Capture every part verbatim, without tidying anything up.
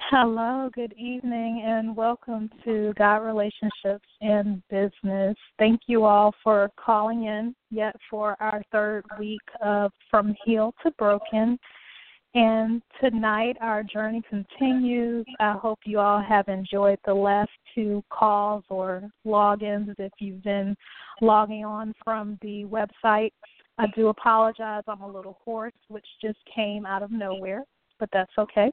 Hello, good evening, and welcome to God Relationships in Business. Thank you all for calling in yet for our third week of From Healed to Broken. And tonight our journey continues. I hope you all have enjoyed the last two calls or logins if you've been logging on from the website. I do apologize. I'm a little hoarse, which just came out of nowhere, but that's okay.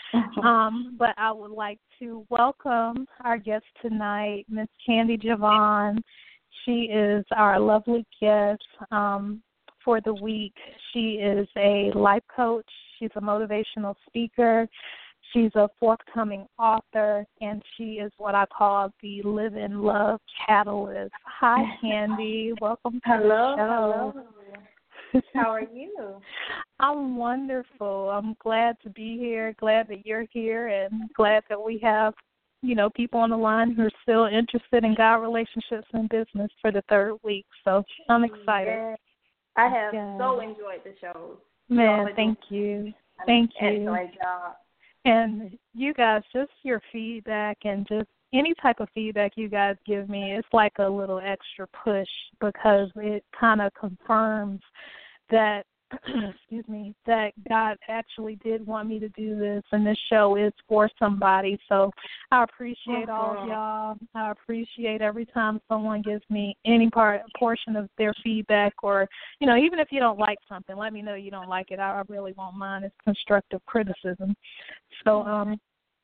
Um, but I would like to welcome our guest tonight, Miss Candy Javon. She is our lovely guest um, for the week. She is a life coach. She's a motivational speaker. She's a forthcoming author, and she is what I call the Live in Love Catalyst. Hi, Candy. Welcome to hello, the show. Hello. How are you? I'm wonderful. I'm glad to be here, glad that you're here, and glad that we have, you know, people on the line who are still interested in God relationships and business for the third week. So I'm excited. Yes. I have yeah. so enjoyed the show. Man, thank you. Thank you. Excellent job. And you guys, just your feedback and just any type of feedback you guys give me, it's like a little extra push because it kind of confirms that, excuse me, that God actually did want me to do this, and this show is for somebody. So I appreciate all of y'all. I appreciate every time someone gives me any part, portion of their feedback, or, you know, even if you don't like something, let me know you don't like it. I, I really won't mind. It's constructive criticism. So, um,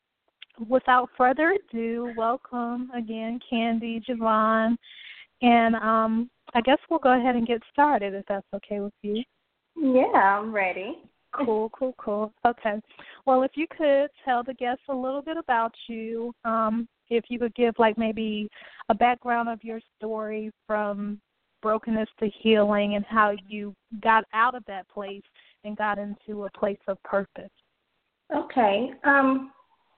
without further ado, welcome again, Candy Javon. And um, I guess we'll go ahead and get started if that's okay with you. Yeah, I'm ready. Cool, cool, cool. Okay. Well, if you could tell the guests a little bit about you, um, if you could give like maybe a background of your story from brokenness to healing and how you got out of that place and got into a place of purpose. Okay. Um.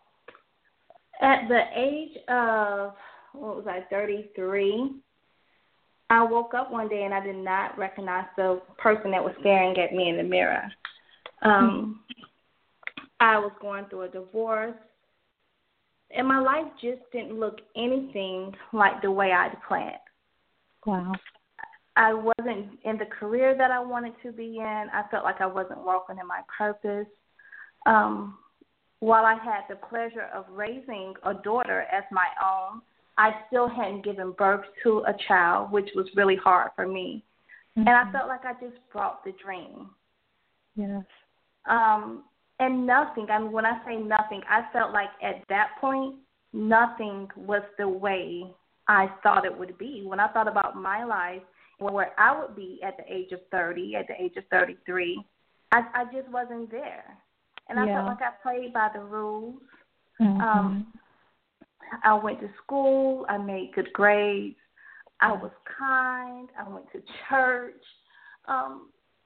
At the age of, what was I, thirty-three, I woke up one day and I did not recognize the person that was staring at me in the mirror. Um, I was going through a divorce, and my life just didn't look anything like the way I'd planned. Wow. I wasn't in the career that I wanted to be in. I felt like I wasn't walking in my purpose. Um While I had the pleasure of raising a daughter as my own, I still hadn't given birth to a child, which was really hard for me. Mm-hmm. And I felt like I just brought the dream. Yes. Um, and nothing, I mean, when I say nothing, I felt like at that point, nothing was the way I thought it would be. When I thought about my life and where I would be at the age of thirty, at the age of thirty-three, I, I just wasn't there. And I yeah. felt like I played by the rules. Mm-hmm. Um, I went to school. I made good grades. I was kind. I went to church. Um,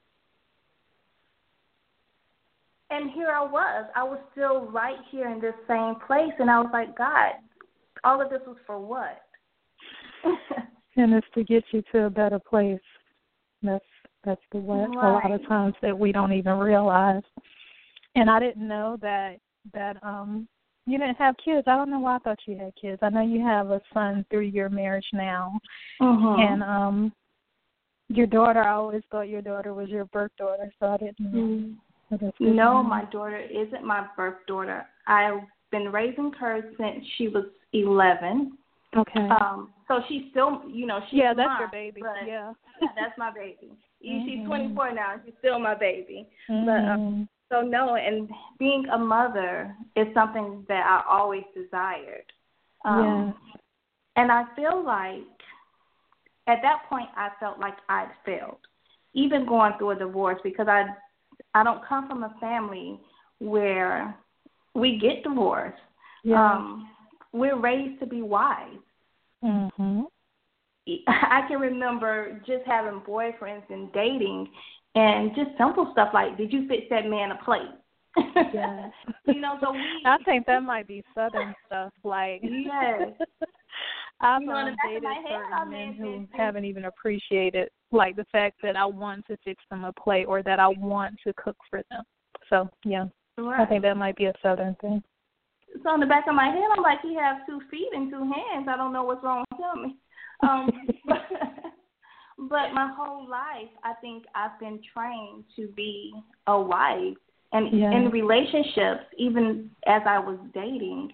and here I was. I was still right here in this same place. And I was like, God, all of this was for what? And it's to get you to a better place. That's, that's the what right. a lot of times that we don't even realize. And I didn't know that that um you didn't have kids. I don't know why I thought you had kids. I know you have a son through your marriage now. Mm-hmm. And um your daughter, I always thought your daughter was your birth daughter, so I didn't know. Mm-hmm. No, my daughter isn't my birth daughter. I've been raising her since she was eleven. Okay. Um, so she's still, you know, she's yeah, that's mine, your baby. Yeah. yeah, that's my baby. Mm-hmm. She's twenty-four now. She's still my baby. Mm-hmm. But um, so no, and being a mother is something that I always desired. Um, yes. And I feel like at that point I felt like I'd failed, even going through a divorce, because I I don't come from a family where we get divorced. Yeah. Um, we're raised to be wise. Mm-hmm. I can remember just having boyfriends and dating and just simple stuff like, did you fix that man a plate? Yeah. You know, so we... I think that might be Southern stuff. Like, yes. I've you know, um, dated certain men who haven't even appreciated, like, the fact that I want to fix them a plate or that I want to cook for them. So, yeah, right. I think that might be a Southern thing. So in the back of my head, I'm like, he has two feet and two hands. I don't know what's wrong with him. Um, but, but my whole life, I think I've been trained to be a wife. And yeah. in relationships, even as I was dating,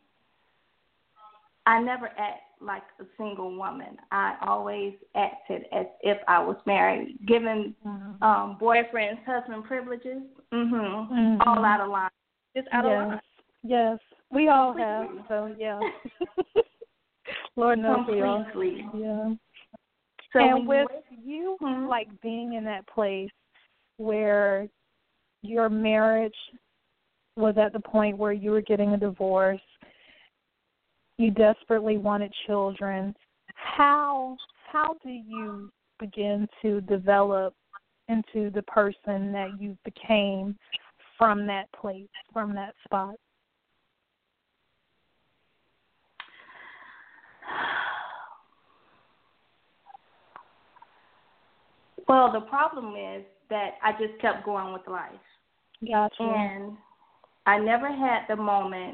I never act like a single woman. I always acted as if I was married, given mm-hmm. um, boyfriends, husband privileges, mm-hmm, mm-hmm. all out of line. Just out yes. of line. Yes, we all have. So yeah, Lord knows we all. Yeah. So and with you, mm-hmm. like being in that place where your marriage was at the point where you were getting a divorce, you desperately wanted children. How how do you begin to develop into the person that you became from that place, from that spot? Well, the problem is that I just kept going with life. Gotcha. And I never had the moment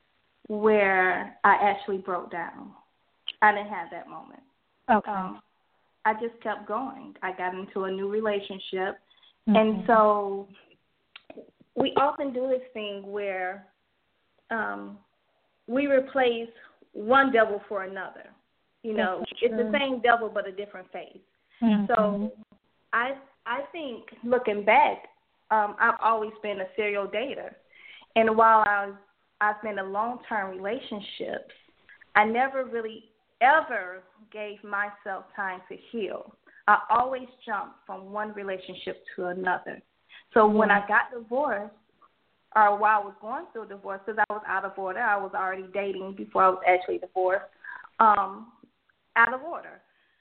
where I actually broke down. I didn't have that moment. Okay. Um, I just kept going. I got into a new relationship. Mm-hmm. And so we often do this thing where um, we replace one devil for another. You know, That's it's true. the same devil but a different face. Mm-hmm. So I I think looking back, um, I've always been a serial dater. And while I was, I've been in long-term relationships, I never really ever gave myself time to heal. I always jumped from one relationship to another. So mm-hmm. when I got divorced, or while I was going through a divorce, because I was out of order, I was already dating before I was actually divorced, um, out of order.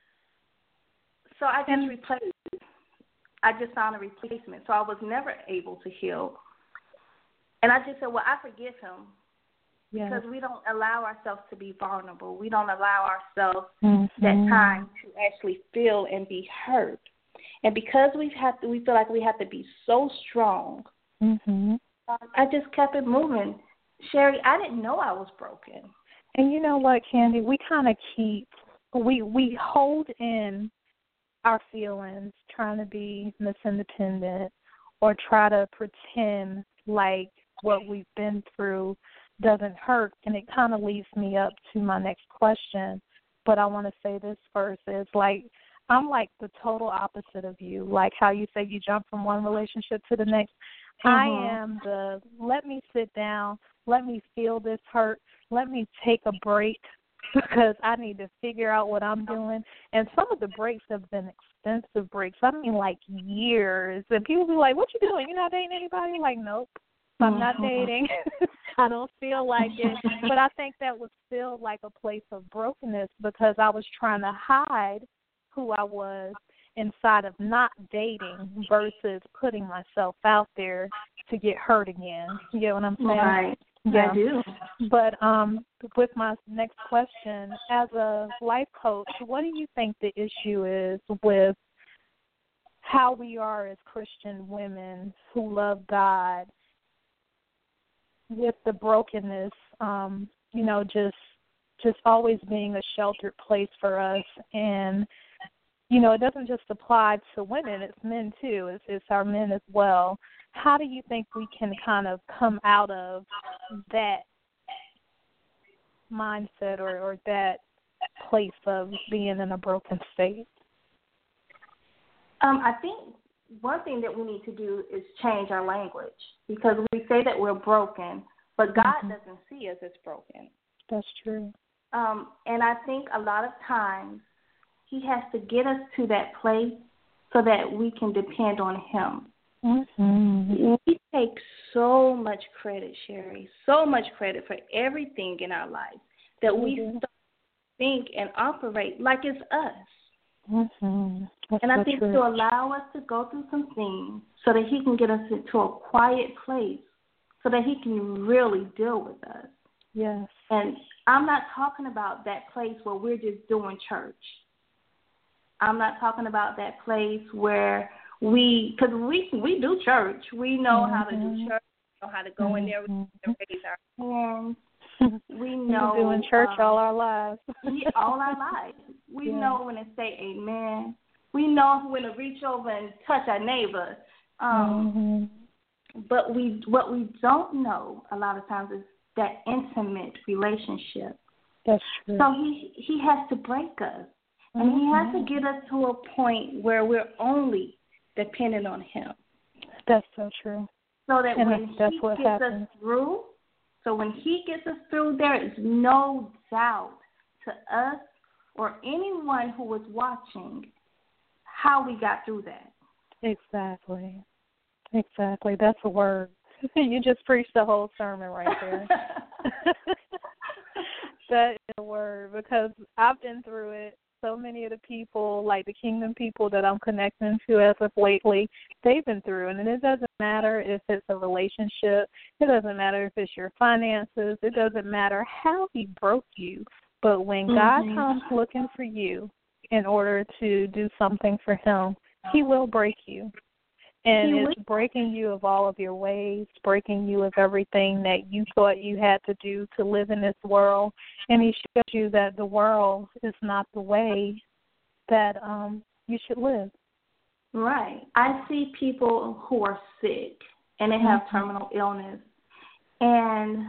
So I just replaced. I just found a replacement. So I was never able to heal. And I just said, well, I forgive him. Yes. Because we don't allow ourselves to be vulnerable. We don't allow ourselves mm-hmm. that time to actually feel and be hurt. And because we have to, we feel like we have to be so strong, mm-hmm. I just kept it moving. Sherry, I didn't know I was broken. And you know what, Candy? We kind of keep, we, we hold in our feelings, trying to be Miss Independent or try to pretend like what we've been through doesn't hurt. And it kind of leads me up to my next question. But I want to say this first is like, I'm like the total opposite of you, like how you say you jump from one relationship to the next. Mm-hmm. I am the let me sit down, let me feel this hurt, let me take a break because I need to figure out what I'm doing. And some of the breaks have been expensive breaks. I mean, like years. And people be like, what you doing? You're not dating anybody? Like, nope, I'm not dating. I don't feel like it. But I think that was still like a place of brokenness because I was trying to hide who I was inside of not dating versus putting myself out there to get hurt again. You get what I'm saying? Right. Yeah. I do. But um, with my next question, as a life coach, what do you think the issue is with how we are as Christian women who love God with the brokenness, um, you know, just just always being a sheltered place for us? And, you know, it doesn't just apply to women, it's men too. It's, it's our men as well. How do you think we can kind of come out of that mindset or, or that place of being in a broken state? Um, I think one thing that we need to do is change our language because we say that we're broken, but God mm-hmm. doesn't see us as broken. That's true. Um, and I think a lot of times he has to get us to that place so that we can depend on him. Mm-hmm. We take so much credit, Sherry, so much credit for everything in our life that mm-hmm. we start to think and operate like it's us. Mm-hmm. And I so think true. to allow us to go through some things so that he can get us into a quiet place so that he can really deal with us. Yes. And I'm not talking about that place where we're just doing church. I'm not talking about that place where we, because we we do church. We know mm-hmm. how to do church. We know how to go mm-hmm. in there. We know how to raise our hands. we know. We've been doing church um, all our lives. yeah, all our lives. We yeah. know when to say amen. We know when to reach over and touch our neighbor. Um, mm-hmm. But we, what we don't know a lot of times is that intimate relationship. That's true. So he he has to break us, and mm-hmm. he has to get us to a point where we're only dependent on him. That's so true. So that and when that's he what gets happens. us through, so when he gets us through, there is no doubt to us or anyone who was watching how we got through that. Exactly. Exactly. That's a word. You just preached the whole sermon right there. That is a word, because I've been through it. So many of the people, like the kingdom people that I'm connecting to as of lately, they've been through it. And it doesn't matter if it's a relationship. It doesn't matter if it's your finances. It doesn't matter how he broke you. But when mm-hmm. God comes looking for you in order to do something for him, he will break you. And he it's will. breaking you of all of your ways, breaking you of everything that you thought you had to do to live in this world. And he shows you that the world is not the way that um, you should live. Right. I see people who are sick and they have mm-hmm. terminal illness, and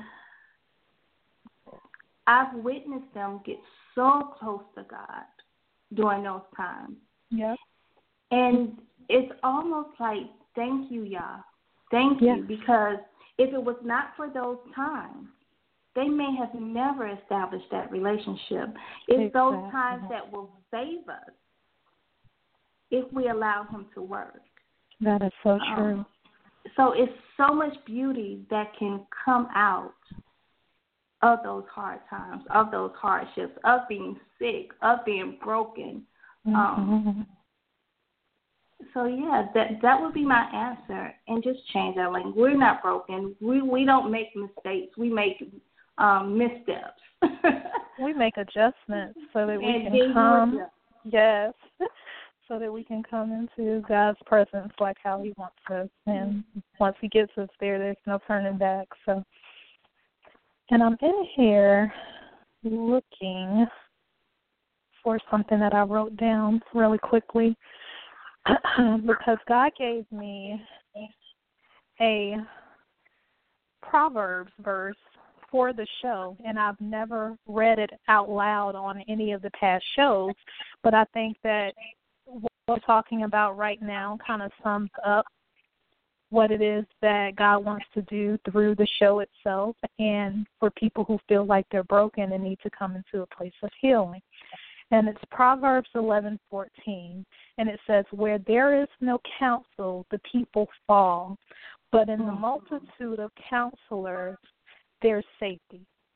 I've witnessed them get so close to God during those times. Yep. And it's almost like, thank you, Yah. Thank yeah. you, because if it was not for those times, they may have never established that relationship. It's exactly. those times that will save us if we allow him to work. That is so true. Um, so it's so much beauty that can come out of those hard times, of those hardships, of being sick, of being broken. Mm-hmm. Um, so, yeah, that that would be my answer. And just change our language. We're not broken. We we don't make mistakes. We make um, missteps. We make adjustments so that we and can come. Yes. So that we can come into God's presence like how he wants us. And once he gets us there, there's no turning back. So, and I'm in here looking for something that I wrote down really quickly because God gave me a Proverbs verse for the show, and I've never read it out loud on any of the past shows, but I think that what we're talking about right now kind of sums up what it is that God wants to do through the show itself, and for people who feel like they're broken and need to come into a place of healing. And it's Proverbs eleven fourteen, and it says, "Where there is no counsel, the people fall, but in the multitude of counselors, there's safety."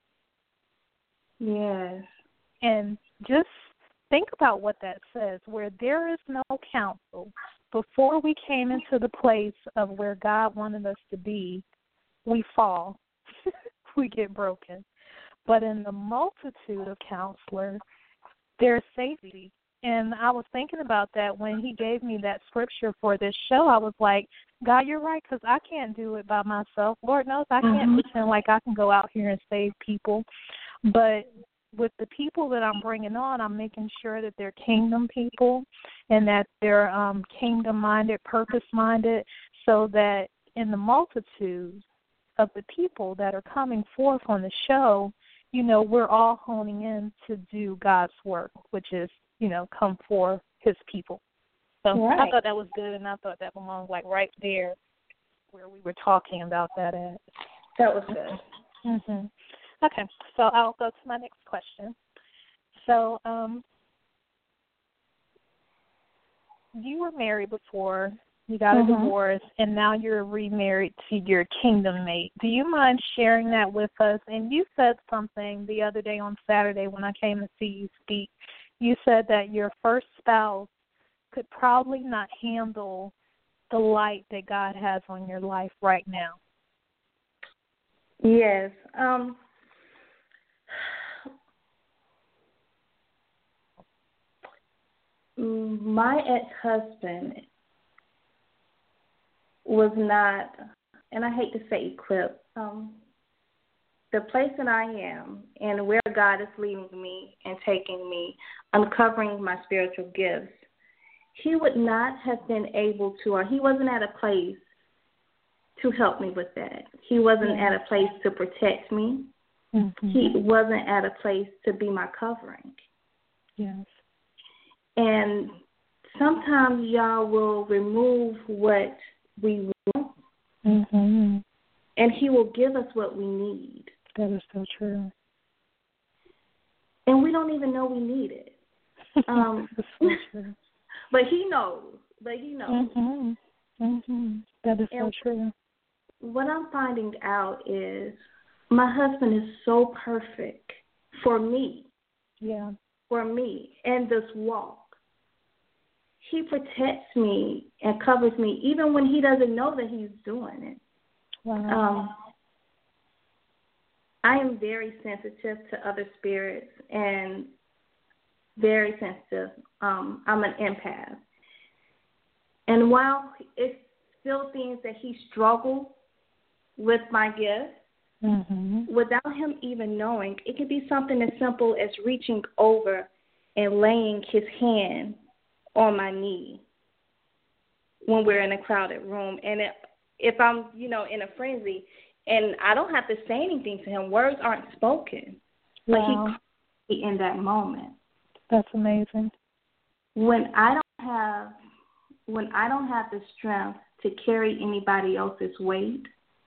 Yes. And just think about what that says. Where there is no counsel, before we came into the place of where God wanted us to be, we fall. We get broken. But in the multitude of counselors, there's safety. And I was thinking about that when he gave me that scripture for this show. I was like, God, you're right, because I can't do it by myself. Lord knows I can't mm-hmm. pretend like I can go out here and save people. But with the people that I'm bringing on, I'm making sure that they're kingdom people and that they're um, kingdom-minded, purpose-minded, so that in the multitude of the people that are coming forth on the show, you know, we're all honing in to do God's work, which is, you know, come for his people. So right. I thought that was good, and I thought that belonged, like, right there where we were talking about that at. That was good. Mm-hmm. Okay, so I'll go to my next question. So um, you were married before, you got mm-hmm. a divorce, and now you're remarried to your kingdom mate. Do you mind sharing that with us? And you said something the other day on Saturday when I came to see you speak. You said that your first spouse could probably not handle the light that God has on your life right now. Yes. Um, my ex-husband was not, and I hate to say equipped, um, the place that I am and where God is leading me and taking me, uncovering my spiritual gifts, he would not have been able to, or he wasn't at a place to help me with that. He wasn't yeah. at a place to protect me. Mm-hmm. He wasn't at a place to be my covering. Yes. And sometimes y'all will remove what we want, mm-hmm. and he will give us what we need. That is so true. And we don't even know we need it. Um, That's so true. But he knows. But he knows. Mm-hmm. Mm-hmm. That is and so true. What I'm finding out is my husband is so perfect for me. Yeah. For me and this walk. He protects me and covers me even when he doesn't know that he's doing it. Wow. Um, I am very sensitive to other spirits and very sensitive. Um, I'm an empath. And while it's still things that he struggled with my gift, mm-hmm. without him even knowing, it could be something as simple as reaching over and laying his hand on my knee when we're in a crowded room. And it, if I'm, you know, in a frenzy, and I don't have to say anything to him, words aren't spoken, wow. but he calls me in that moment. That's amazing. When I don't have, when I don't have the strength to carry anybody else's weight,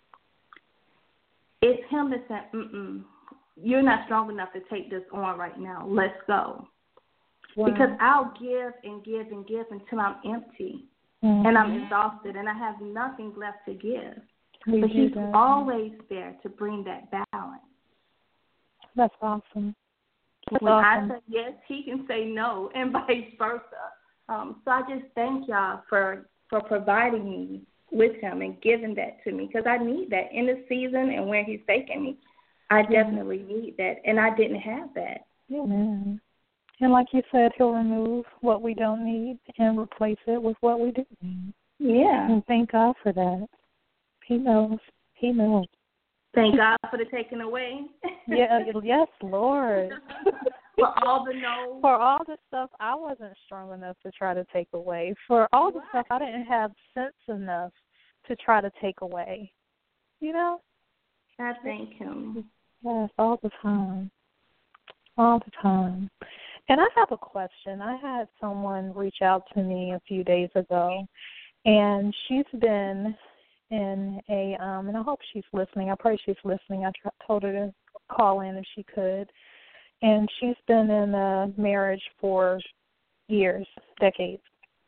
it's him that said, mm-mm, you're not strong enough to take this on right now. Let's go. Wow. Because I'll give and give and give until I'm empty mm-hmm. and I'm exhausted and I have nothing left to give. We but he's that. always there to bring that balance. That's awesome. That's when awesome. I say yes, he can say no, and vice versa. Um, so I just thank y'all for, for providing me with him and giving that to me, because I need that in this season and where he's taking me. I yeah. definitely need that, and I didn't have that. Yeah. And like you said, he'll remove what we don't need and replace it with what we do need. Yeah. And thank God for that. He knows. He knows. Thank God for the taking away. yeah, yes, Lord. For all the no. For all the stuff I wasn't strong enough to try to take away. For all the right. stuff I didn't have sense enough to try to take away. You know? I thank him. Yes, all the time. All the time. And I have a question. I had someone reach out to me a few days ago, and she's been in a, um, and I hope she's listening. I pray she's listening. I t- told her to call in if she could. And she's been in a marriage for years, decades.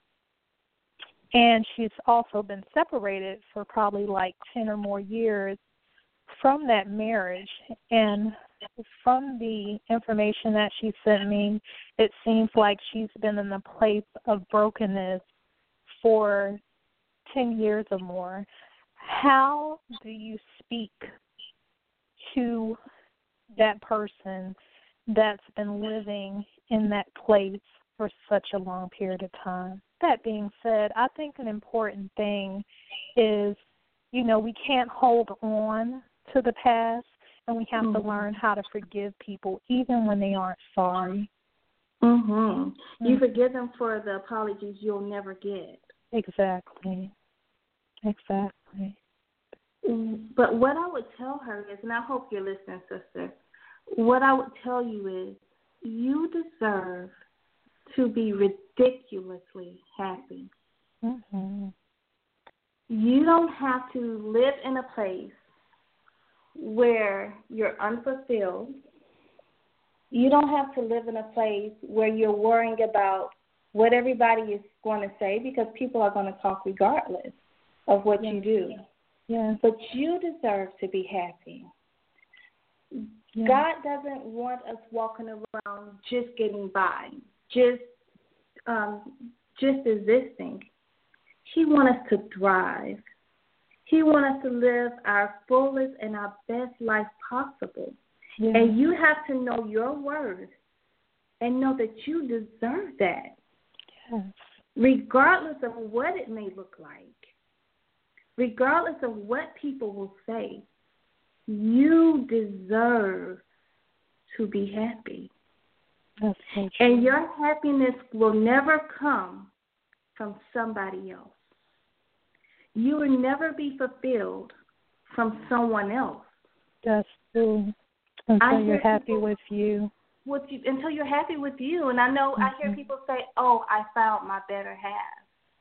And she's also been separated for probably like ten or more years from that marriage. And from the information that she sent me, it seems like she's been in a place of brokenness for ten years or more. How do you speak to that person that's been living in that place for such a long period of time? That being said, I think an important thing is, you know, we can't hold on to the past, and we have mm-hmm. to learn how to forgive people even when they aren't sorry. Mm-hmm. Mm-hmm. You forgive them for the apologies you'll never get. Exactly. Exactly. But what I would tell her is, and I hope you're listening, sister, what I would tell you is you deserve to be ridiculously happy. Mm-hmm. You don't have to live in a place where you're unfulfilled. You don't have to live in a place where you're worrying about what everybody is going to say, because people are going to talk regardless of what yeah. you do. Yeah. But you deserve to be happy. Yeah. God doesn't want us walking around just getting by, just um, just existing. He wants us to thrive. He wants us to live our fullest and our best life possible. Yeah. And you have to know your worth and know that you deserve that. Yes. Regardless of what it may look like, regardless of what people will say, You deserve to be happy. That's so true. And your happiness will never come from somebody else. You will never be fulfilled from someone else. That's true. Until you're happy with you. With you. Until you're happy with you. And I know mm-hmm. I hear people say, oh, I found my better half.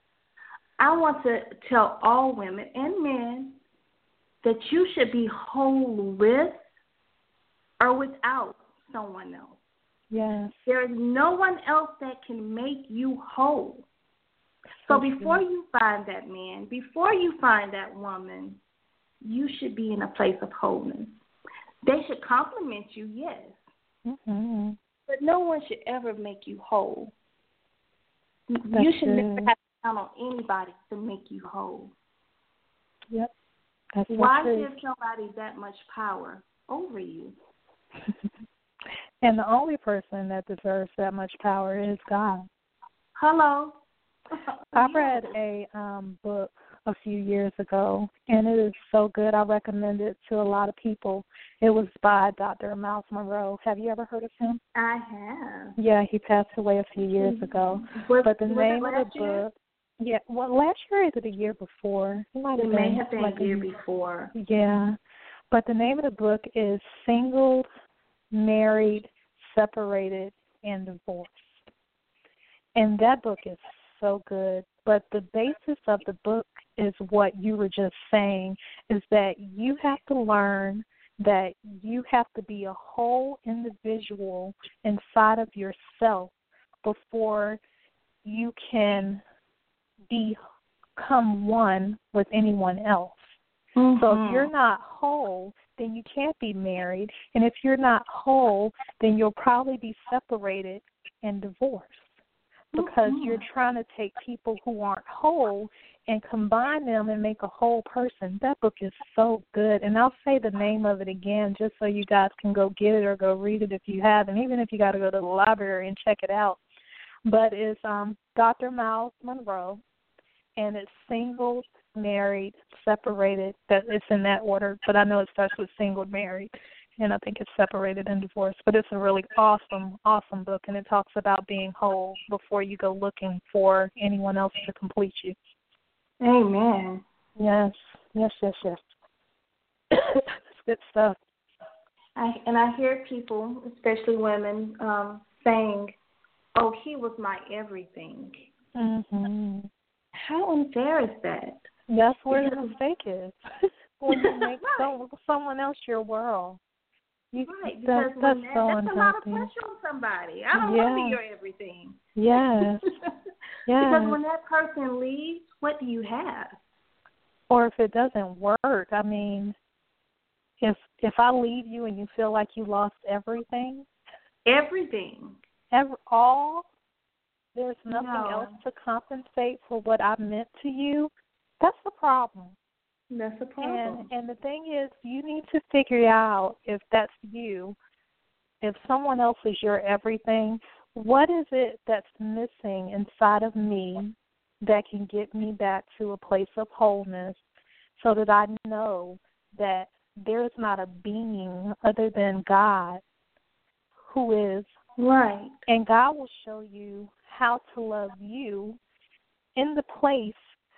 I want to tell all women and men that you should be whole with or without someone else. Yes. There is no one else that can make you whole. So okay. before you find that man, before you find that woman, you should be in a place of wholeness. They should compliment you, yes. Mm-hmm. But no one should ever make you whole. That's you should good. never have to count on anybody to make you whole. Yep. That's Why true. give somebody that much power over you? And the only person that deserves that much power is God. Hello. I read a um, book a few years ago, and it is so good. I recommend it to a lot of people. It was by Doctor Miles Monroe. Have you ever heard of him? I have. Yeah, he passed away a few years ago. Was, but the was name it of the year? book, yeah, well, last year or the year before? It might have it been. may have been like a year before. Yeah, but the name of the book is Singled, Married, Separated, and Divorced. And that book is so good. But the basis of the book is what you were just saying, is that you have to learn that you have to be a whole individual inside of yourself before you can become one with anyone else. Mm-hmm. So if you're not whole, then you can't be married. And if you're not whole, then you'll probably be separated and divorced. Because mm-hmm. you're trying to take people who aren't whole and combine them and make a whole person. That book is so good. And I'll say the name of it again just so you guys can go get it or go read it if you haven't, even if you got to go to the library and check it out. But it's um, Doctor Miles Monroe, and it's Singled, Married, Separated. That it's in that order, but I know it starts with Singled, Married. And I think it's Separated and Divorced. But it's a really awesome, awesome book, and it talks about being whole before you go looking for anyone else to complete you. Amen. Yes, yes, yes, yes. It's good stuff. I, and I hear people, especially women, um, saying, oh, he was my everything. Mm-hmm. How unfair is that? That's where the mistake is. When you make some, someone else your world. You, right, that, because that's, that, so that's a lot of unhealthy. pressure on somebody. I don't yeah. want to be your everything. Yes. yes. Because when that person leaves, what do you have? Or if it doesn't work, I mean, if if I leave you and you feel like you lost everything, everything, every, all, there's nothing no. else to compensate for what I meant to you, that's the problem. That's a problem. And, and the thing is, you need to figure out if that's you, if someone else is your everything, what is it that's missing inside of me that can get me back to a place of wholeness so that I know that there's not a being other than God who is. Right. And God will show you how to love you in the place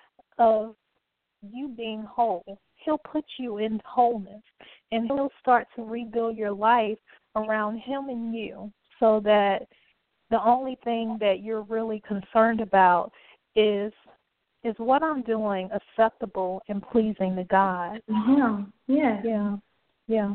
of you being whole. He'll put you in wholeness, and he'll start to rebuild your life around him and you so that the only thing that you're really concerned about is is what I'm doing acceptable and pleasing to God. Yeah, yeah. Yeah, yeah.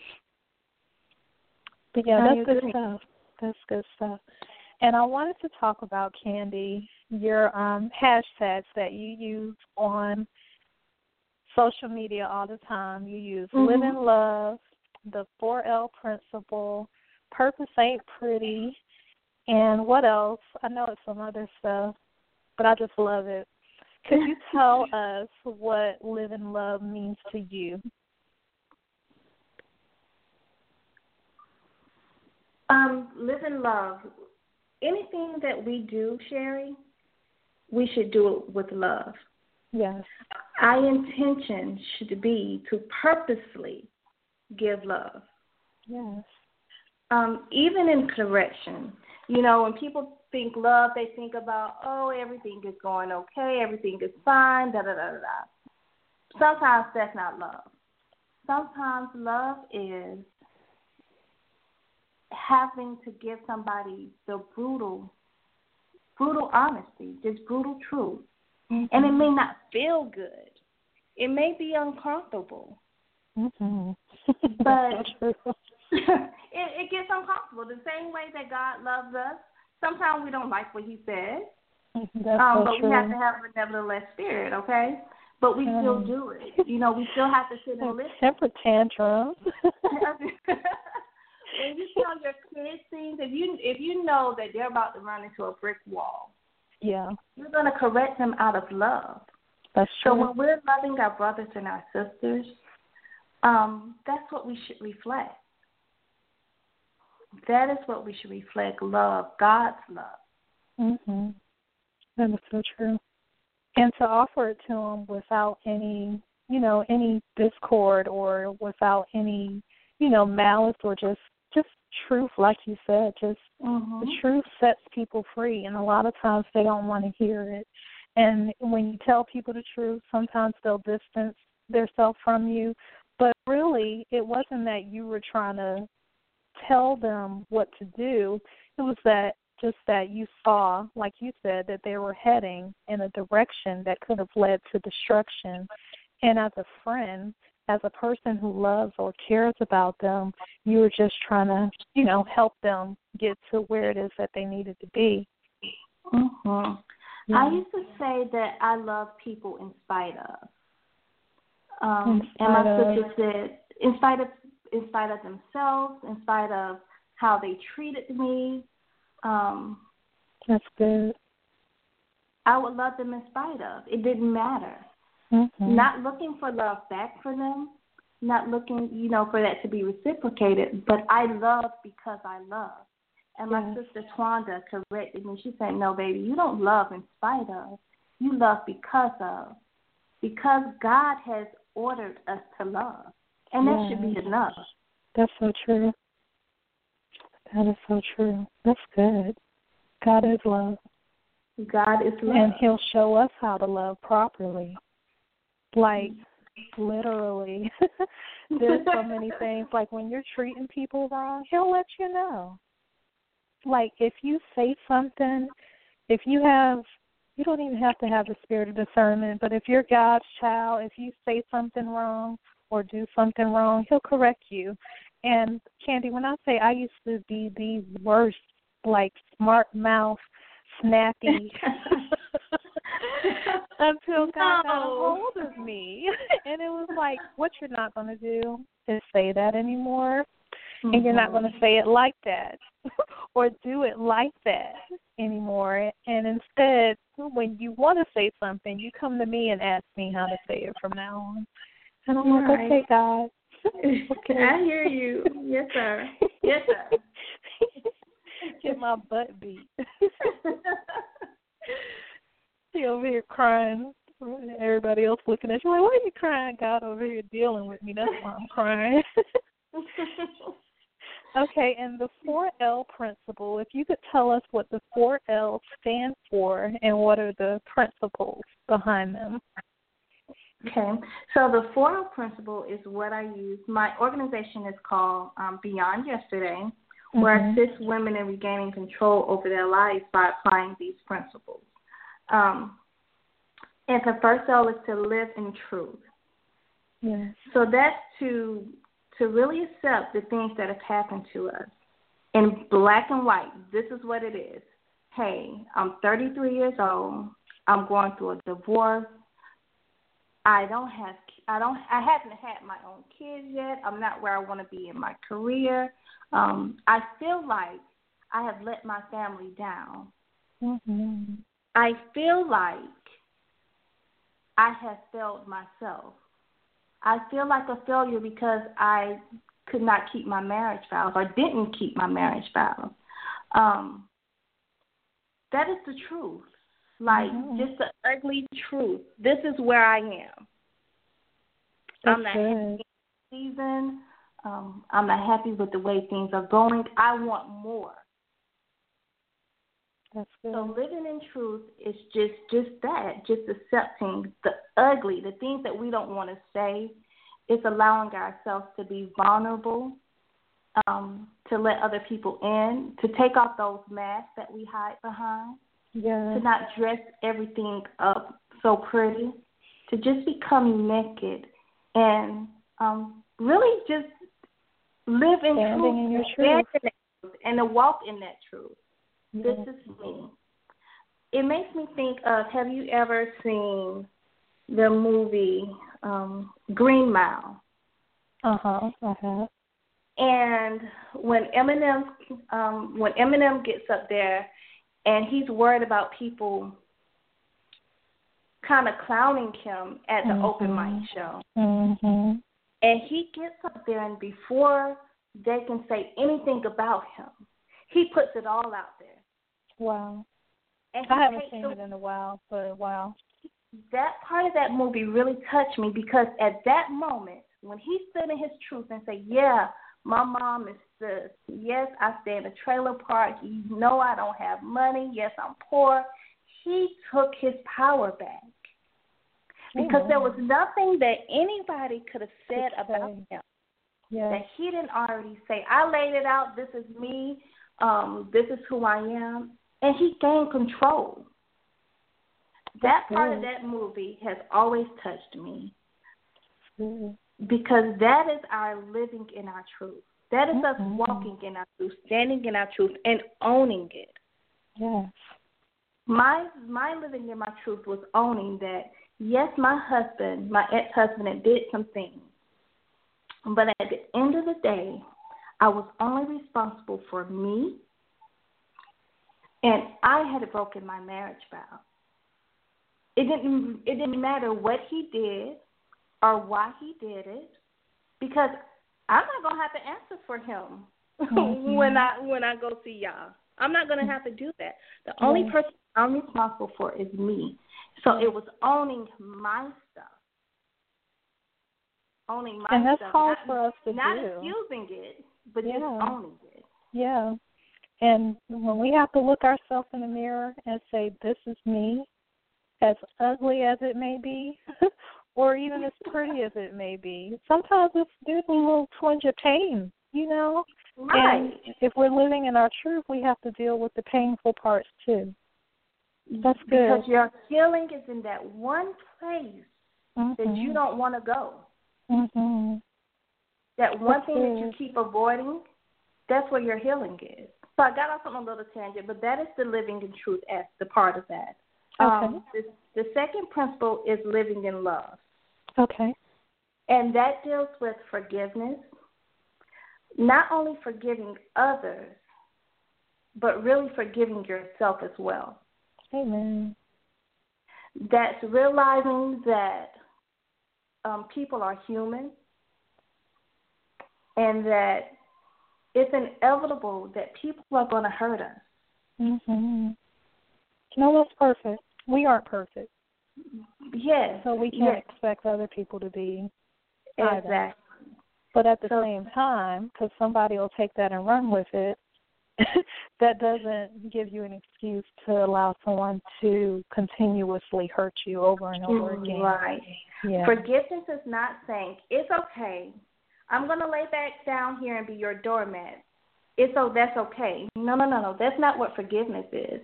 But yeah, I that's agree. good stuff. That's good stuff. And I wanted to talk about, Candy, your um, hashtags that you use on social media all the time. You use mm-hmm. Live in Love, the four L Principle, Purpose Ain't Pretty, and what else? I know it's some other stuff, but I just love it. Could you tell us what Live in Love means to you? Um, live in love. Anything that we do, Sherry, we should do it with love. Yes. Our intention should be to purposely give love. Yes. Um, even in correction, you know, when people think love, they think about, oh, everything is going okay, everything is fine, da da da da da. Sometimes that's not love. Sometimes love is having to give somebody the brutal, brutal honesty, just brutal truth. Mm-hmm. And it may not feel good. It may be uncomfortable. Mm-hmm. But it, it gets uncomfortable. The same way that God loves us, sometimes we don't like what he says, That's um, so but true. we have to have a nevertheless spirit, okay? But we still um, do it. You know, we still have to sit and listen. Temper tantrums. When you tell your kids things, if you if you know that they're about to run into a brick wall, yeah, you're going to correct them out of love. That's true. So when we're loving our brothers and our sisters, um, that's what we should reflect. That is what we should reflect, love, God's love. Mm-hmm. That is so true. And to offer it to them without any, you know, any discord or without any, you know, malice or just, just truth, like you said, just mm-hmm. the truth sets people free. And a lot of times they don't want to hear it. And when you tell people the truth, sometimes they'll distance themselves from you. But really, it wasn't that you were trying to tell them what to do. It was that just that you saw, like you said, that they were heading in a direction that could have led to destruction. And as a friend, as a person who loves or cares about them, you were just trying to, you know, help them get to where it is that they needed to be. Mm-hmm. Yeah. I used to say that I love people in spite of. Um, in spite and my of. sister said, in spite of, in spite of themselves, in spite of how they treated me. Um, That's good. I would love them in spite of. It didn't matter. Mm-hmm. Not looking for love back for them, not looking, you know, for that to be reciprocated, but I love because I love. And my yes. sister Twanda corrected me. She said, no, baby, you don't love in spite of. You love because of. Because God has ordered us to love. And that yes. should be enough. That's so true. That is so true. That's good. God is love. God is love. And he'll show us how to love properly. Like, literally. There's so many things. Like, when you're treating people wrong, he'll let you know. Like, if you say something, if you have, you don't even have to have the spirit of discernment, but if you're God's child, if you say something wrong or do something wrong, he'll correct you. And, Candy, when I say I used to be the worst, like, smart mouth, snappy, until God no. got a hold of me. And it was like, what you're not going to do is say that anymore. Mm-hmm. And you're not going to say it like that or do it like that anymore. And instead, when you want to say something, you come to me and ask me how to say it from now on. And I'm All like, right. okay, God. Okay. I hear you. Yes, sir. Yes, sir. Get my butt beat. You over here crying. Everybody else looking at you like, why are you crying? God over here dealing with me. That's why I'm crying. Okay, and the four L principle, if you could tell us what the four L stands for and what are the principles behind them. Okay, so the four L principle is what I use. My organization is called um, Beyond Yesterday, mm-hmm. where I assist women in regaining control over their lives by applying these principles. Um, and the first L is to live in truth. Yes. So that's to to really accept the things that have happened to us in black and white. This is what it is. Hey, I'm thirty-three years old. I'm going through a divorce. I don't have, I don't, I haven't had my own kids yet. I'm not where I want to be in my career. Um, I feel like I have let my family down. Mm-hmm. I feel like I have failed myself. I feel like a failure because I could not keep my marriage vows or didn't keep my marriage vows. Um, that is the truth. Like, mm-hmm. just the ugly truth. This is where I am. That's I'm not good. season. Um, I'm not happy with the way things are going. I want more. That's good. So living in truth is just, just that, just accepting the ugly, the things that we don't want to say. It's allowing ourselves to be vulnerable, um, to let other people in, to take off those masks that we hide behind, yeah. to not dress everything up so pretty, to just become naked and um, really just live in Standing truth, in your stand truth. in that truth, and to walk in that truth. Yeah. This is me. It makes me think of, have you ever seen the movie um, Green Mile? Uh-huh, I have. And when Eminem, um, when Eminem gets up there and he's worried about people kind of clowning him at the mm-hmm. open mic show. Mm-hmm. And he gets up there, and before they can say anything about him, he puts it all out there. Wow. And I haven't seen the, it in a while, but wow. That part of that movie really touched me because at that moment, when he stood in his truth and said, yeah, my mom is this. Yes, I stay in a trailer park. You know I don't have money. Yes, I'm poor. He took his power back. Because Amen. there was nothing that anybody could have said Could about say. him Yes. that he didn't already say. I laid it out. This is me. Um, this is who I am. And he gained control. That That's part good. of that movie has always touched me. Good. Because that is our living in our truth. That is mm-hmm. us walking in our truth, standing in our truth, and owning it. Yes. My my living in my truth was owning that, yes, my husband, my ex-husband, had did some things. But at the end of the day, I was only responsible for me, and I had broken my marriage vow. It didn't it didn't matter what he did or why he did it, because I'm not gonna have to answer for him mm-hmm. when I when I go see y'all. I'm not gonna have to do that. The only yes. person I'm responsible for is me. So it was owning my stuff, owning my and that's stuff, hard not, for us to not do. excusing it, but yeah. just owning it. Yeah. And when we have to look ourselves in the mirror and say, "This is me," as ugly as it may be, or even as pretty as it may be, sometimes it's, there's a little twinge of pain, you know? Right. And if we're living in our truth, we have to deal with the painful parts too. That's good. Because your healing is in that one place mm-hmm. that you don't want to go. Mm-hmm. That one that's thing good. that you keep avoiding, that's where your healing is. So I got off on a little tangent, but that is the living in truth as the part of that. Okay. Um, the, the second principle is living in love. Okay. And that deals with forgiveness, not only forgiving others, but really forgiving yourself as well. Amen. That's realizing that um, people are human and that it's inevitable that people are going to hurt us. Mm-hmm. No one's perfect. We aren't perfect. Yes. So we can't yes. expect other people to be exactly. either. But at the so, same time, because somebody will take that and run with it, that doesn't give you an excuse to allow someone to continuously hurt you over and over again. Right. Yeah. Forgiveness is not saying, it's okay, I'm going to lay back down here and be your doormat. It's oh, that's okay. No, no, no, no. That's not what forgiveness is.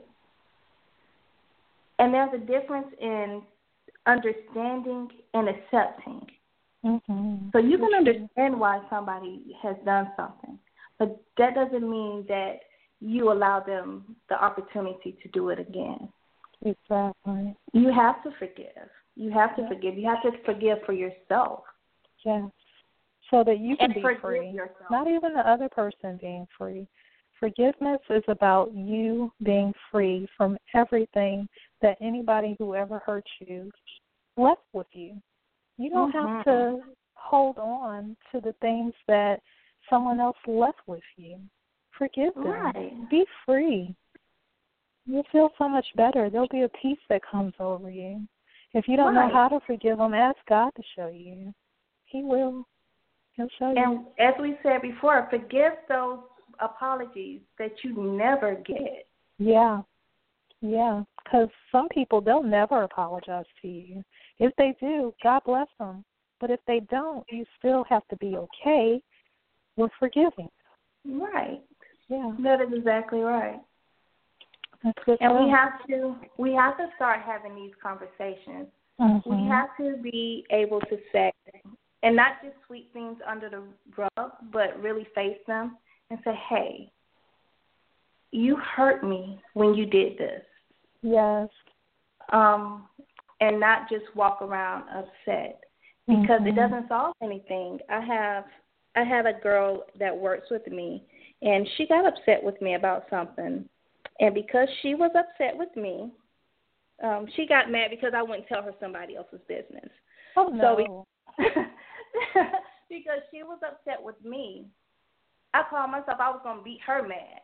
And there's a difference in understanding and accepting. Mm-hmm. So you can understand why somebody has done something, but that doesn't mean that you allow them the opportunity to do it again. Exactly. You have to forgive. You have to yeah. forgive. You have to forgive for yourself. Yeah. So that you can and be free. Yourself. Not even the other person being free. Forgiveness is about you being free from everything that anybody who ever hurt you left with you. You don't mm-hmm. have to hold on to the things that someone else left with you. Forgive them. Right. Be free. You'll feel so much better. There'll be a peace that comes over you. If you don't right. know how to forgive them, ask God to show you. He will. He'll show you. And as we said before, forgive those apologies that you never get. Yeah. Yeah, because some people, they'll never apologize to you. If they do, God bless them. But if they don't, you still have to be okay with forgiving. Right. Yeah. That is exactly right. That's good and stuff. we have to we have to start having these conversations. Mm-hmm. We have to be able to say, and not just sweep things under the rug, but really face them and say, hey, you hurt me when you did this. Yes. Um, and not just walk around upset, because mm-hmm. it doesn't solve anything. I have I have a girl that works with me, and she got upset with me about something. And because she was upset with me, um, she got mad because I wouldn't tell her somebody else's business. Oh, no. So we, because she was upset with me, I called myself, I was going to beat her mad.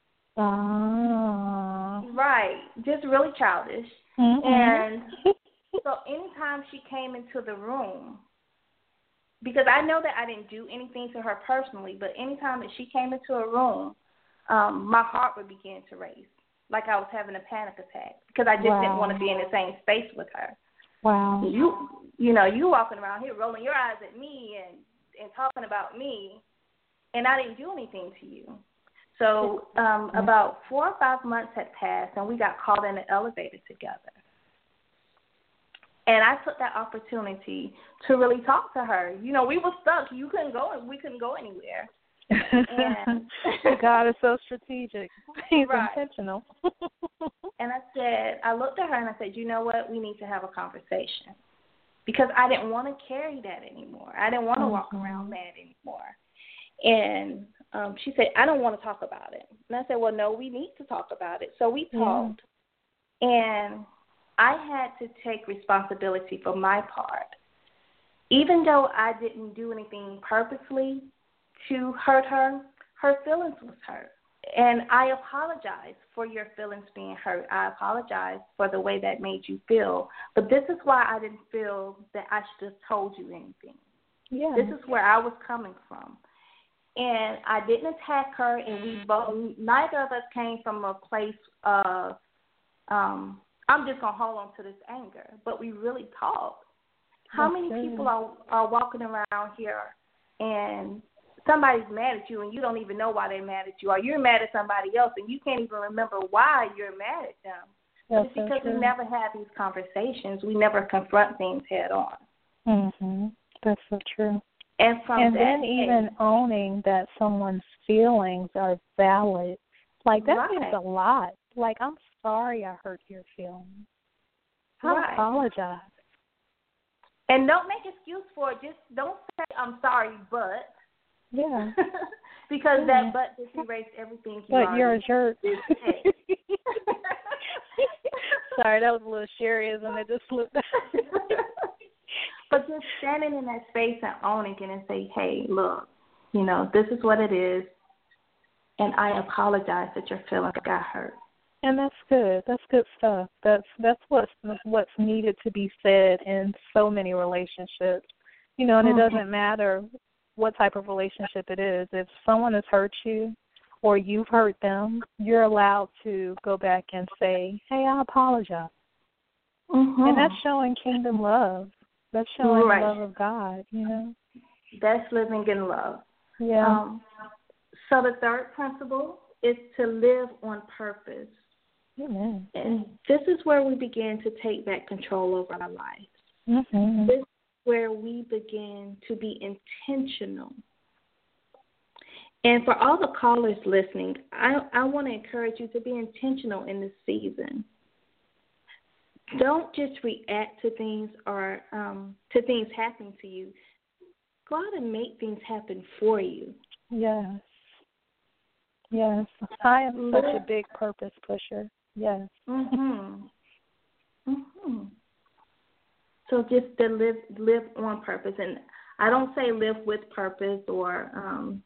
Ah. Right. Just really childish. Mm-hmm. And so anytime she came into the room, because I know that I didn't do anything to her personally, but anytime that she came into a room, um, my heart would begin to race, like I was having a panic attack, because I just wow. didn't want to be in the same space with her. Wow. You, you know, you walking around here rolling your eyes at me and, and talking about me, and I didn't do anything to you. So um, about four or five months had passed, and we got caught in the elevator together. And I took that opportunity to really talk to her. You know, we were stuck. You couldn't go. We couldn't go anywhere. And God is so strategic. He's right. intentional. And I said, I looked at her and I said, you know what? We need to have a conversation, because I didn't want to carry that anymore. I didn't want to mm-hmm. walk around mad anymore. And um, she said, I don't want to talk about it. And I said, well, no, we need to talk about it. So we talked. Yeah. And I had to take responsibility for my part. Even though I didn't do anything purposely to hurt her, her feelings was hurt. And I apologize for your feelings being hurt. I apologize for the way that made you feel. But this is why I didn't feel that I should have told you anything. Yeah. This is where I was coming from. And I didn't attack her, and we both, neither of us came from a place of, um, I'm just going to hold on to this anger. But we really talked. How That's many good. people are, are walking around here and somebody's mad at you and you don't even know why they're mad at you, or you're mad at somebody else and you can't even remember why you're mad at them? That's but it's because so we never have these conversations. We never confront things head on. Mm-hmm. That's so true. And from and that then day, even owning that someone's feelings are valid, like that right. means a lot. Like, I'm sorry I hurt your feelings. I right. apologize. And don't make excuse for it. Just don't say, I'm sorry, but. Yeah. because yeah. that but just erased everything you But you're a jerk. Sorry, that was a little Sherryism that just slipped out. But just standing in that space and owning it and say, hey, look, you know, this is what it is, and I apologize that your feelings got hurt. And that's good. That's good stuff. That's that's what's what's needed to be said in so many relationships. You know, and mm-hmm. it doesn't matter what type of relationship it is. If someone has hurt you or you've hurt them, you're allowed to go back and say, hey, I apologize. Mm-hmm. And that's showing kingdom love. That's showing right. the love of God, you know. That's living in love. Yeah. Um, so the third principle is to live on purpose. Amen. And this is where we begin to take back control over our lives. Mm-hmm. This is where we begin to be intentional. And for all the callers listening, I, I want to encourage you to be intentional in this season. Don't just react to things or um, to things happening to you. Go out and make things happen for you. Yes. Yes. I am such a big purpose pusher. Yes. Mhm. Mhm. So just to live live on purpose, and I don't say live with purpose, or um,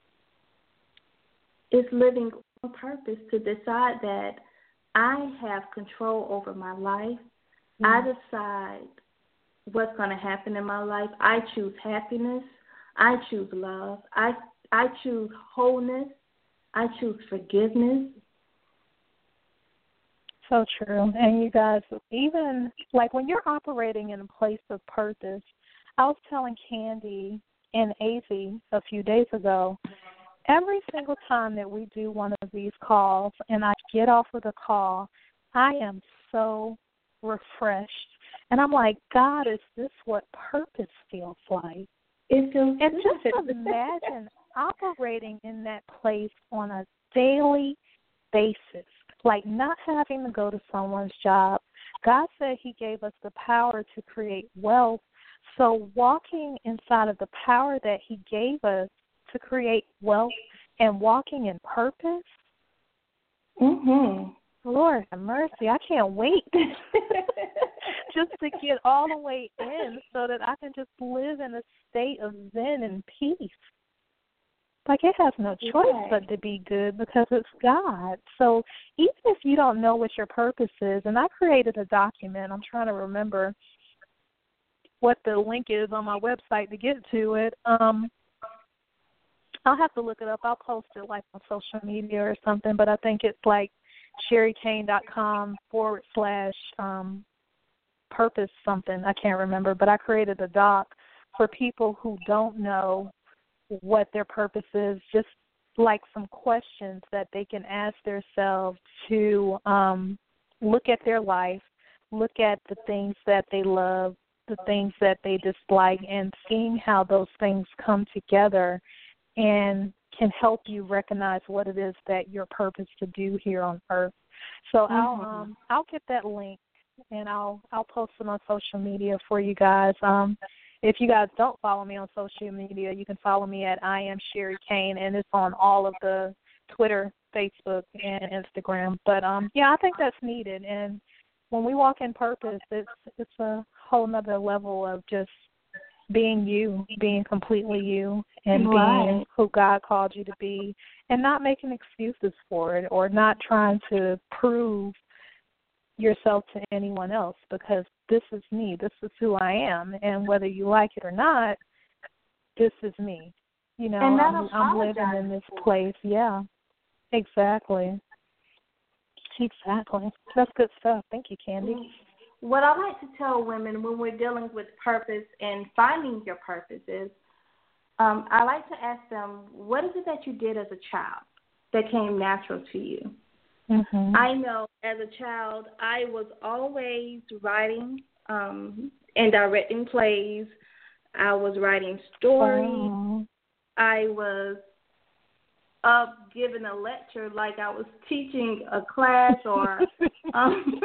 it's living on purpose to decide that I have control over my life. Mm. I decide what's going to happen in my life. I choose happiness. I choose love. I I choose wholeness. I choose forgiveness. So true. And you guys, even like when you're operating in a place of purpose, I was telling Candy and A Z a few days ago, every single time that we do one of these calls and I get off of the call, I am so refreshed. And I'm like, God, is this what purpose feels like? It feels and just imagine operating in that place on a daily basis, like not having to go to someone's job. God said he gave us the power to create wealth. So walking inside of the power that he gave us to create wealth and walking in purpose, mm-hmm. Lord have mercy, I can't wait just to get all the way in so that I can just live in a state of zen and peace. Like it has no choice right. but to be good because it's God. So even if you don't know what your purpose is, and I created a document, I'm trying to remember what the link is on my website to get to it. Um, I'll have to look it up. I'll post it like on social media or something, but I think it's like sherrykane.com forward slash um, purpose something. I can't remember, but I created a doc for people who don't know what their purpose is, just like some questions that they can ask themselves to um, look at their life, look at the things that they love, the things that they dislike, and seeing how those things come together and can help you recognize what it is that your purpose to do here on earth. So mm-hmm. I'll um, I'll get that link and I'll I'll post it on social media for you guys. Um, if you guys don't follow me on social media, you can follow me at I am Sherry Kane, and it's on all of the Twitter, Facebook, and Instagram. But um, yeah, I think that's needed. And when we walk in purpose, it's it's a whole nother level of just being you, being completely you, and right. being who God called you to be, and not making excuses for it or not trying to prove yourself to anyone else, because this is me, this is who I am, and whether you like it or not, this is me. You know, and I'm, I'm living in this place. Yeah, exactly. Exactly. That's good stuff. Thank you, Candy. What I like to tell women when we're dealing with purpose and finding your purpose is, um, I like to ask them, what is it that you did as a child that came natural to you? Mm-hmm. I know as a child I was always writing um, and directing plays. I was writing stories. Wow. I was up giving a lecture like I was teaching a class or um,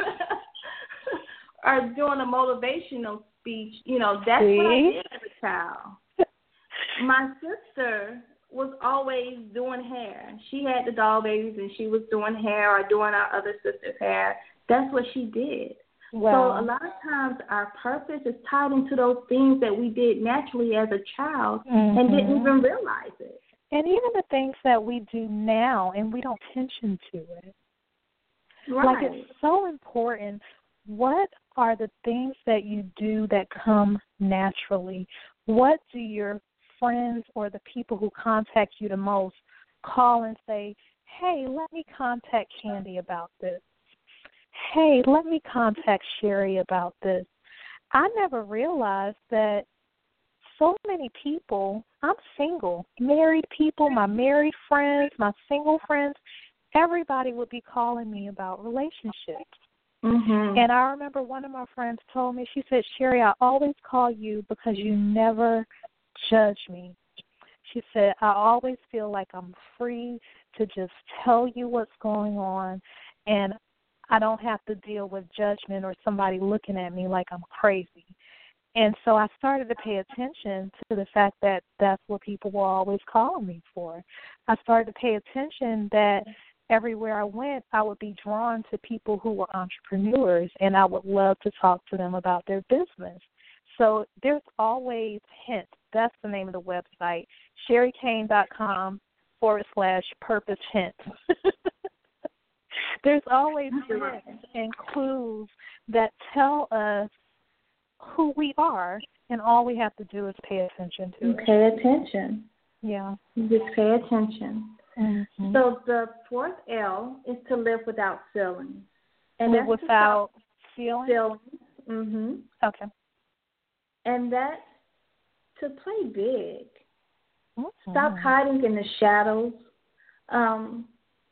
or doing a motivational speech. You know, that's See? what I did as a child. My sister was always doing hair. She had the doll babies and she was doing hair or doing our other sister's hair. That's what she did. Wow. So a lot of times our purpose is tied into those things that we did naturally as a child mm-hmm. and didn't even realize it. And even the things that we do now and we don't pay attention to it. Right. Like, it's so important. What are the things that you do that come naturally? What do your friends or the people who contact you the most call and say, hey, let me contact Candy about this. Hey, let me contact Sherry about this. I never realized that so many people, I'm single, married people, my married friends, my single friends, everybody would be calling me about relationships. Mm-hmm. And I remember one of my friends told me, she said, Sherry, I always call you because you never judge me. She said, I always feel like I'm free to just tell you what's going on, and I don't have to deal with judgment or somebody looking at me like I'm crazy. And so I started to pay attention to the fact that that's what people were always calling me for. I started to pay attention that everywhere I went, I would be drawn to people who were entrepreneurs, and I would love to talk to them about their business. So there's always hints. That's the name of the website, sherrykane.com forward slash purpose hint. There's always hints and clues that tell us who we are, and all we have to do is pay attention to it. Pay attention. Yeah. Just pay attention. Mm-hmm. So the fourth L is to live without feelings. And live that's without feelings? Feelings. Mm-hmm. Okay. And that's to play big. Mm-hmm. Stop hiding in the shadows. Um,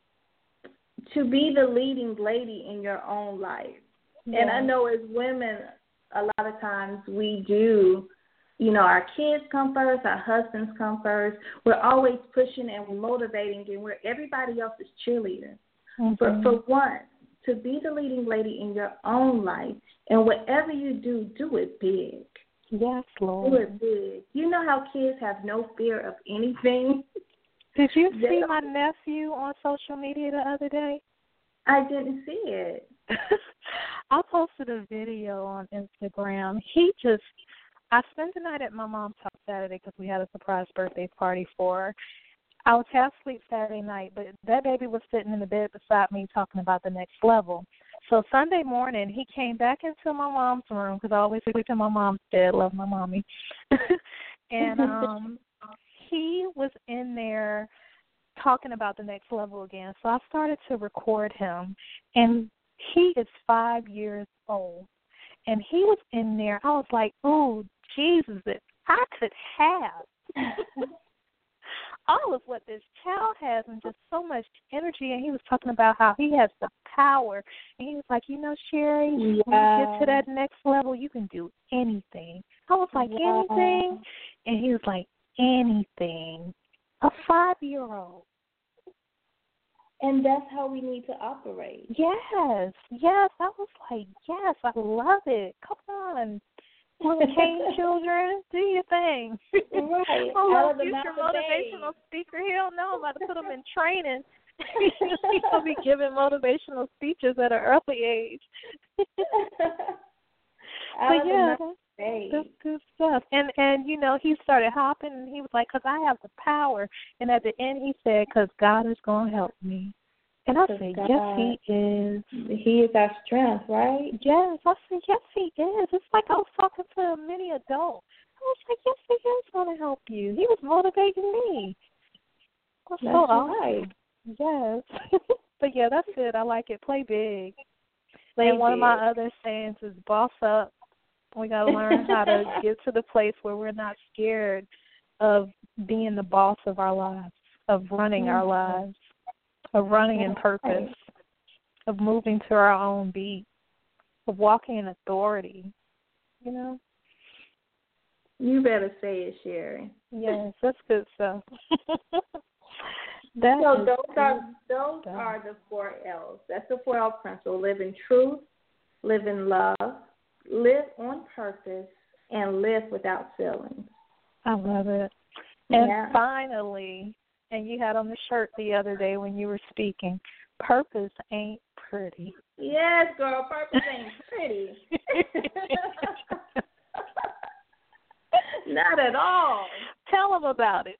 to be the leading lady in your own life. Yeah. And I know as women, a lot of times we do, you know, our kids come first, our husbands come first. We're always pushing and we're motivating, and we're everybody else's cheerleader. Mm-hmm. But for one, to be the leading lady in your own life, and whatever you do, do it big. Yes, Lord. Do it big. You know how kids have no fear of anything? Did you see my nephew on social media the other day? I didn't see it. I posted a video on Instagram. He just, I spent the night at my mom's house Saturday because we had a surprise birthday party for her. I was half asleep Saturday night, but that baby was sitting in the bed beside me talking about the next level. So Sunday morning, he came back into my mom's room because I always sleep in my mom's bed. Love my mommy. and um, he was in there talking about the next level again. So I started to record him, and he is five years old. And he was in there. I was like, oh, Jesus, if I could have all of what this child has and just so much energy. And he was talking about how he has the power. And he was like, you know, Sherry, yeah. when you get to that next level, you can do anything. I was like, yeah. anything? And he was like, anything. A five-year-old. And that's how we need to operate. Yes, yes. I was like, yes, I love it. Come on. Little Cane children, do your thing. Right. Oh, future motivational speaker. Hell no, I'm about to put them in training. He's going to be giving motivational speeches at an early age. But yeah, that's, that's good stuff. And, and, you know, he started hopping, and he was like, because I have the power. And at the end, he said, because God is going to help me. And I said, God, yes, he is. He is our strength, right? Yes. I said, yes, he is. It's like I was talking to a mini adult. I was like, yes, he is going to help you. He was motivating me. That's, that's so awesome. Right. Yes. But, yeah, that's it. I like it. Play big. Play and one big. Of my other sayings is boss up. We got to learn how to get to the place where we're not scared of being the boss of our lives, of running mm-hmm. our lives. Of running in purpose, of moving to our own beat, of walking in authority, you know? You better say it, Sherry. Yes, that's good stuff. that so those are those stuff. are the four L's. That's the four L principle. Live in truth, live in love, live on purpose, and live without feelings. I love it. And yeah. finally, and you had on the shirt the other day when you were speaking, purpose ain't pretty. Yes, girl, purpose ain't pretty. Not at all. Tell them about it.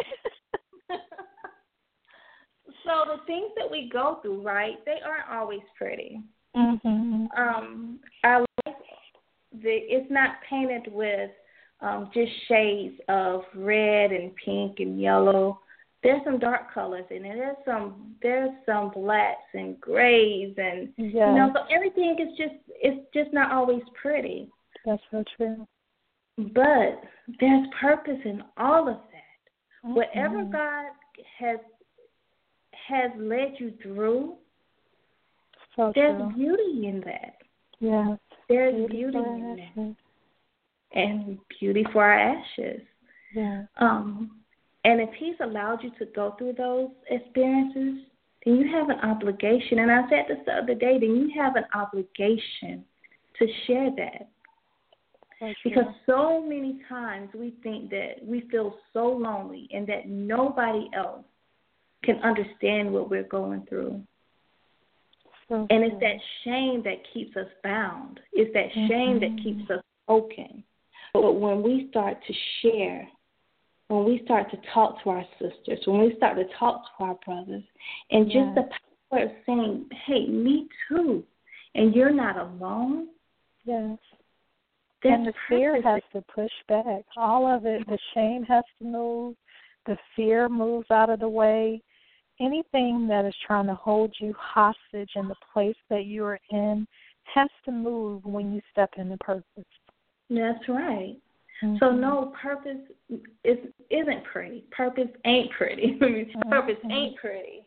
So the things that we go through, right, they aren't always pretty. Mm-hmm. Um, our life, the, it's not painted with um, just shades of red and pink and yellow. There's some dark colors in it. There's some there's some blacks and grays and yes. you know, so everything is just it's just not always pretty. That's so true. But there's purpose in all of that. Mm-hmm. Whatever God has has led you through, so there's true. beauty in that. Yeah. There's beauty, beauty in that. And beauty for our ashes. Yeah. Um And if he's allowed you to go through those experiences, then you have an obligation. And I said this the other day, then you have an obligation to share that. Okay. Because so many times we think that we feel so lonely and that nobody else can understand what we're going through. Okay. And it's that shame that keeps us bound. It's that mm-hmm. shame that keeps us broken. But when we start to share, when we start to talk to our sisters, when we start to talk to our brothers, and just yes. the power of saying, hey, me too, and you're not alone. Yes. That's and the fear purpose. has to push back. All of it, the shame has to move. The fear moves out of the way. Anything that is trying to hold you hostage in the place that you are in has to move when you step into purpose. That's right. Mm-hmm. So no, purpose is isn't pretty. Purpose ain't pretty. Mm-hmm. Purpose ain't pretty.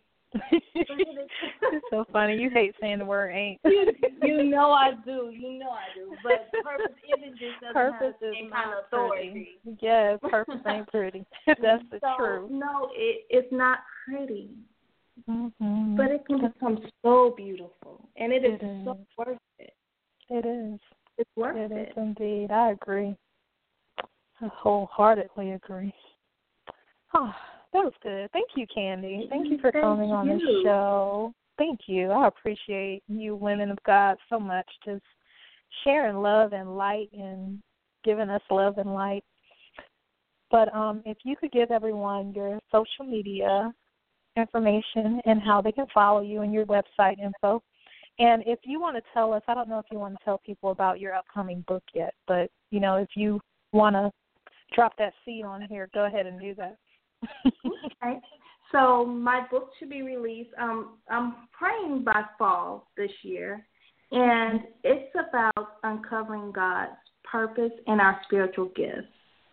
It's so funny. You hate saying the word ain't. you, you know I do. You know I do. But purpose isn't just doesn't purpose have is any not kind of authority. pretty. Yes, purpose ain't pretty. That's the so, truth. No, it, it's not pretty. Mm-hmm. But it can become so beautiful. And it is, it is. so worth it. It is. It's worth it. it. It is indeed. I agree. I wholeheartedly agree. Oh, that was good. Thank you, Candy. Thank you for Thank coming on you. the show. Thank you. I appreciate you women of God so much, just sharing love and light and giving us love and light. But um, if you could give everyone your social media information and how they can follow you and your website info. And if you want to tell us, I don't know if you want to tell people about your upcoming book yet, but, you know, if you want to drop that seed on here, go ahead and do that. Okay. So my book should be released. Um, I'm praying by fall this year, and it's about uncovering God's purpose and our spiritual gifts,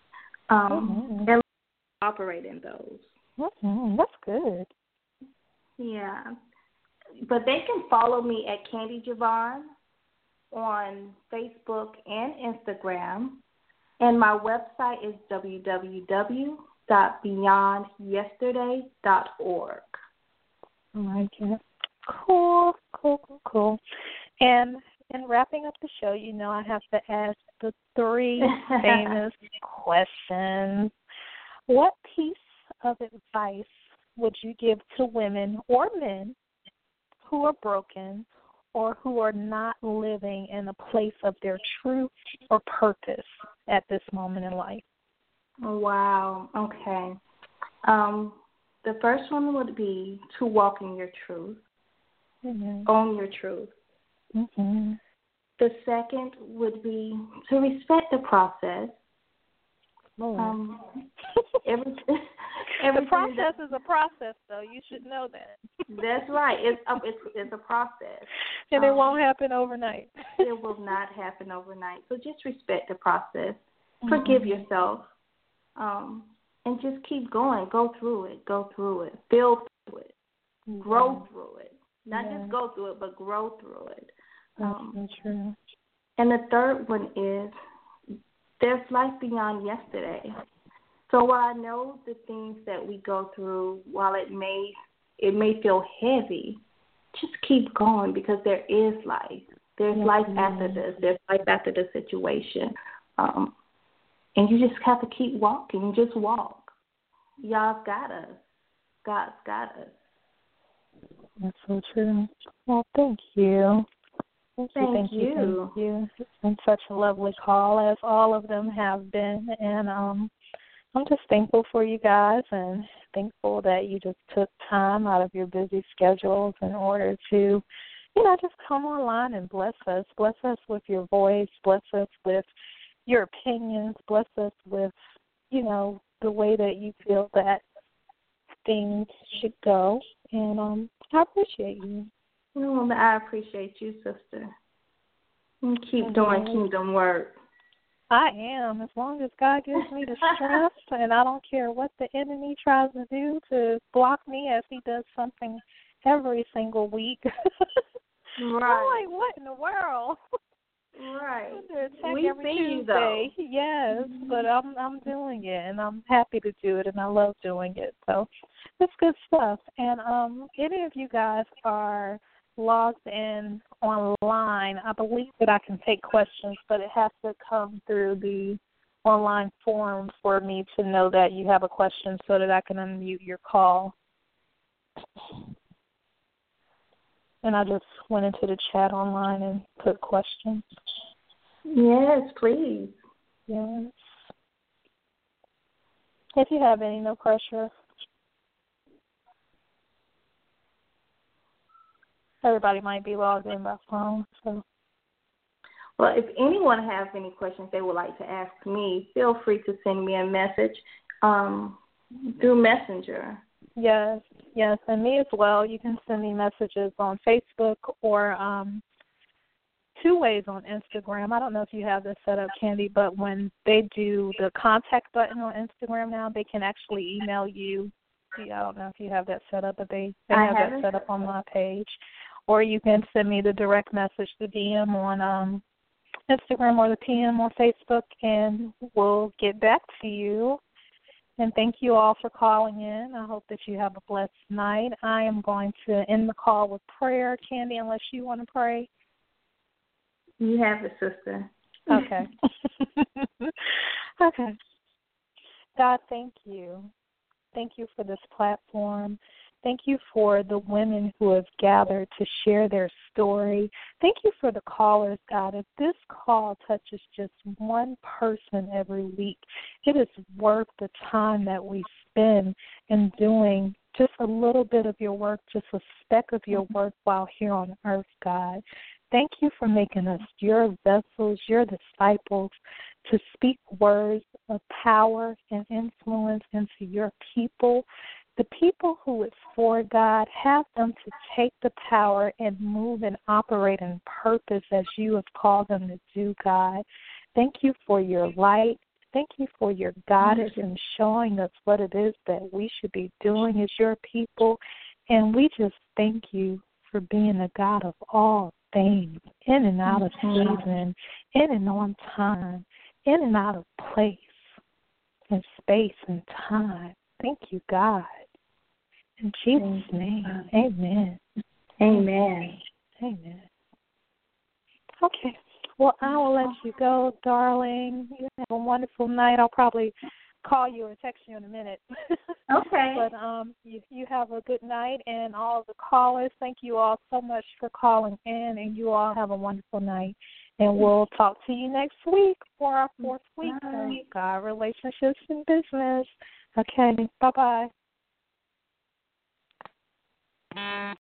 um, mm-hmm. and operate in those. Mm-hmm. That's good. Yeah, but they can follow me at Candy Javon on Facebook and Instagram, and my website is w w w dot beyond yesterday dot org. I like it. Cool, cool, cool, cool. And in wrapping up the show, you know I have to ask the three famous questions. What piece of advice would you give to women or men who are broken or who are not living in a place of their truth or purpose at this moment in life? Wow. Okay. Um, the first one would be to walk in your truth, mm-hmm. own your truth. Mm-hmm. The second would be to respect the process. Oh. Um, every, every the process is a process, though. You should know that. That's right. It's a, it's, it's a process. And um, it won't happen overnight. It will not happen overnight. So just respect the process. Mm-hmm. Forgive yourself. Um, and just keep going. Go through it. Go through it. Feel through it. Mm-hmm. Grow through it. Not yeah. just go through it, but grow through it. Um, That's true. And the third one is there's life beyond yesterday. So while I know the things that we go through, while it may it may feel heavy, just keep going because there is life. There's yeah. life after this. There's life after the situation. Um, and you just have to keep walking. Just walk. Y'all's got us. God's got us. That's so true. Well, thank you. Thank, thank you, thank you. you, thank you. It's been such a lovely call, as all of them have been. And um, I'm just thankful for you guys and thankful that you just took time out of your busy schedules in order to, you know, just come online and bless us. Bless us with your voice. Bless us with your opinions. Bless us with, you know, the way that you feel that things should go. And um, I appreciate you. Well, I appreciate you, sister. And keep mm-hmm. doing kingdom work. I am, as long as God gives me the strength, and I don't care what the enemy tries to do to block me, as he does something every single week. Right. I'm like, what in the world? Right. We every see you, though. Yes, mm-hmm. but I'm I'm doing it, and I'm happy to do it, and I love doing it. So it's good stuff. And um, any of you guys are logged in online, I believe that I can take questions, but it has to come through the online form for me to know that you have a question so that I can unmute your call. And I just went into the chat online and put questions. Yes, please. Yes. If you have any, no pressure. Everybody might be logged in by phone, so. Well, if anyone has any questions they would like to ask me, feel free to send me a message um, through Messenger. Yes, yes, and me as well. You can send me messages on Facebook or um, two ways on Instagram. I don't know if you have this set up, Candy, but when they do the contact button on Instagram now, they can actually email you. I don't know if you have that set up, but they, they have that set up on my page. Or you can send me the direct message, the D M on um, Instagram or the P M on Facebook, and we'll get back to you. And thank you all for calling in. I hope that you have a blessed night. I am going to end the call with prayer, Candy, unless you want to pray. You have it, sister. Okay. Okay. God, thank you. Thank you for this platform. Thank you for the women who have gathered to share their story. Thank you for the callers, God. If this call touches just one person every week, it is worth the time that we spend in doing just a little bit of your work, just a speck of your work while here on earth, God. Thank you for making us your vessels, your disciples, to speak words of power and influence into your people. The people who it's for, God, have them to take the power and move and operate in purpose as you have called them to do, God. Thank you for your light. Thank you for your guidance in showing us what it is that we should be doing as your people. And we just thank you for being a God of all things, in and out of season, in and on time, in and out of place and space and time. Thank you, God. In Jesus' name, amen. Amen. Amen. Okay. Well, I will let you go, darling. You have a wonderful night. I'll probably call you or text you in a minute. Okay. But um, you, you have a good night, and all of the callers, thank you all so much for calling in, and you all have a wonderful night. And we'll talk to you next week for our fourth week of God, Relationships, and Business. Okay. Bye-bye.